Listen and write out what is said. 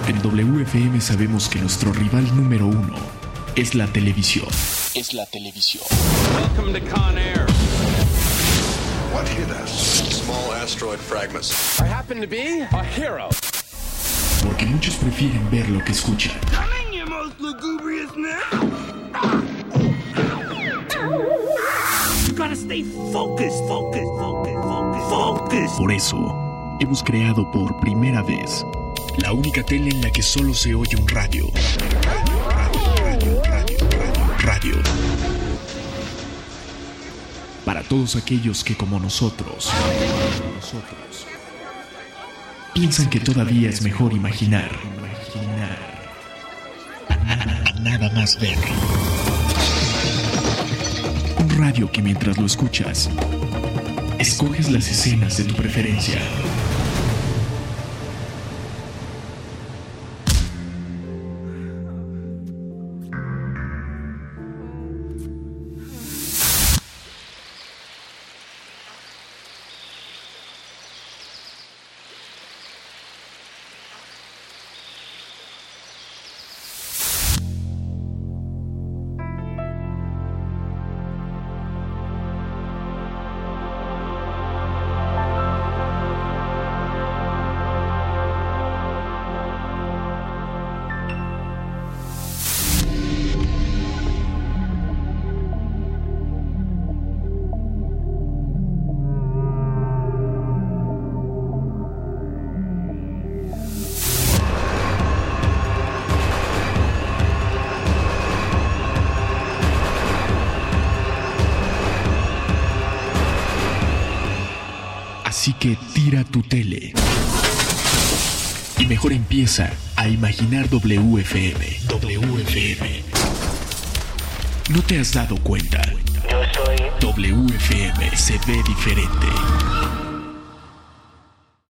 En WFM sabemos que nuestro rival número uno es la televisión. Welcome to Con Air. What hit us? Small asteroid fragments. I happen to be a hero. Porque muchos prefieren ver lo que escuchan. Coming, you most lugubrious now. You gotta stay focused. Por eso, hemos creado por primera vez la única tele en la que solo se oye un radio. Radio. Para todos aquellos que, como nosotros, piensan que todavía es mejor imaginar. Nada más ver. Un radio que mientras lo escuchas, escoges las escenas de tu preferencia. Así que tira tu tele y mejor empieza a imaginar WFM. ¿No te has dado cuenta? WFM se ve diferente.